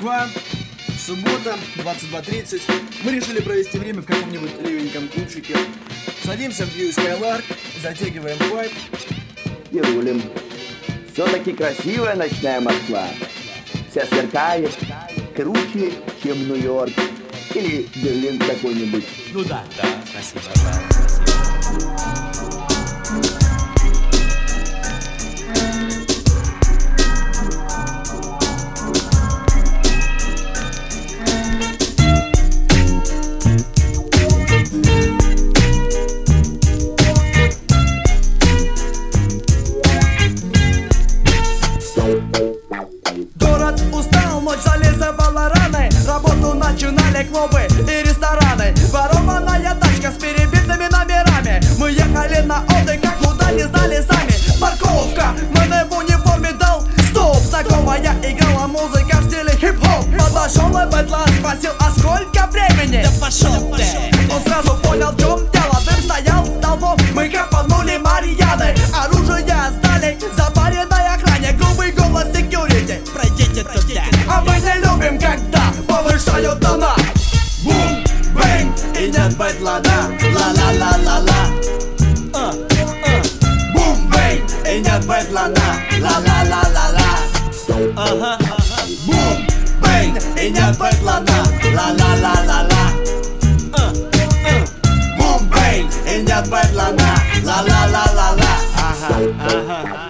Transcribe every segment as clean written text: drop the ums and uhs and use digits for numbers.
Москва, суббота, 22:30. Мы решили провести время в каком-нибудь ливеньком клубчике. Садимся в View Skylark, затягиваем пайп и рулим. Все-таки красивая ночная Москва. Вся сверкает, круче, чем Нью-Йорк. Или Берлин какой-нибудь. Ну да, спасибо, спасибо. Город устал, ночь зализывала раны. Работу начинали клубы и рестораны. Ворованная тачка с перебитыми номерами. Мы ехали на отдых, как куда не знали сами. Парковка, мне в униформе дал стоп. Знакомая играла музыка в стиле хип-хоп. Подошел и бэтлан спросил, а сколько времени? Да пошел ты! Он сразу понял, в чем дело. Дым стоял столбом, мы капанули Марьяны. Оружие сдали, запаренной охране. Грубый голос секьюрити, Пройдите туда! а мы не любим, когда повышают тона. Бум, бэнг, и нет бэтлана. Ла-ла-ла-ла-ла. Бум, бэнг, и нет бэтлана. Ла-ла-ла-ла-ла. Ага, Бум, бэнг, и нет бэтлана. Ла-ла-ла-ла-ла. Бум, бэнг, и нет бэтлана. Ла-ла-ла-ла-ла. ага.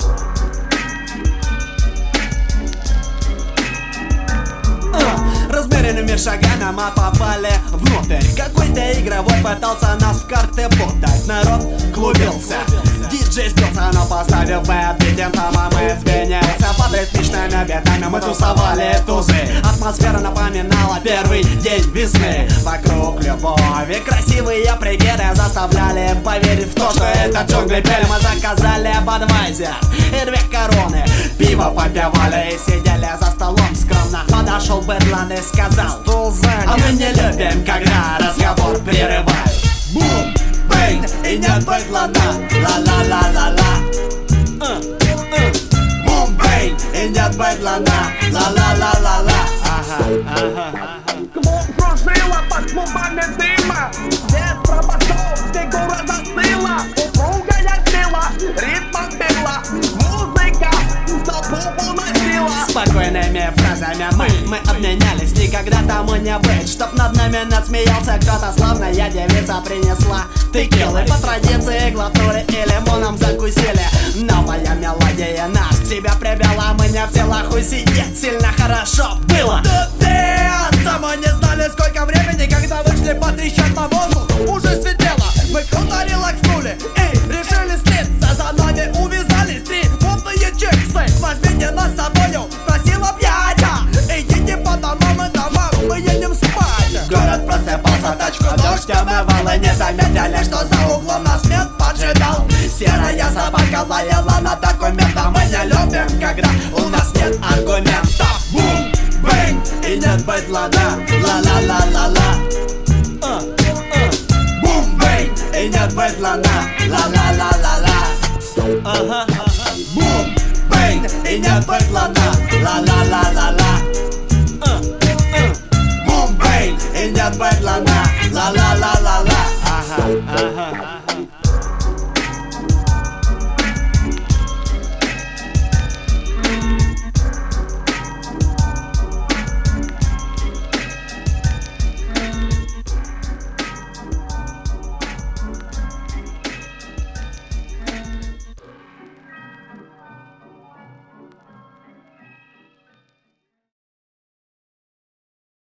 Размеренными шагами мы попали внутрь. Какой-то игровой пытался нас в карты путать. Народ клубился, диджей сбился, но поставив бэт, битем там мы сгонялся. Под ритмичными битами мы тусовали тузы. Атмосфера напоминала первый день весны. Вокруг любови красивые пригеды заставляли поверить в то, что это джунгли пели. Мы заказали Budweiser и 2 короны. Пиво попивали и сидели за столом скромно. Подошел бэтлан и сказал, а мы не любим, когда разговор прерывают. Бум, бэнг, и нет бэтлана. Ла-ла-ла-ла-ла. Бум, бэнг, и нет бэтлана. Ла-ла-ла-ла-ла. Клуб кружила под клубами дыма. Здесь пробашов, фигура застыла. Упругая сила, ритм била. Музыка толпу уносила. Спокойными фразами мы обменялись. Никогда тому не быть, чтоб над нами надсмеялся кто-то. Славная девица принесла текилы. По традиции глотнули и лимоном закусили. Новая мелодия нас к себе привела. Мы не в силах усидеть, сильно хорошо было. Мы не знали, сколько времени, когда вышли потрещать на воздух. Уже светлело, мы круто релакснули и решили слиться. За нами увязались 3 модные чиксы. Возьмите нас с собою, просила пьяня. Идите по домам и домам, мы едем спать. Город просыпался, тачку дождь омывал. И не заметили, что за углом нас мент поджидал. Серая собака лаяла на документах. Мы не любим, когда у нас нет аргументов. Бум, бэнг, и нет бэтлана. Ла-ла-ла-ла-ла. Бум, бэнг, и нет бэтлана.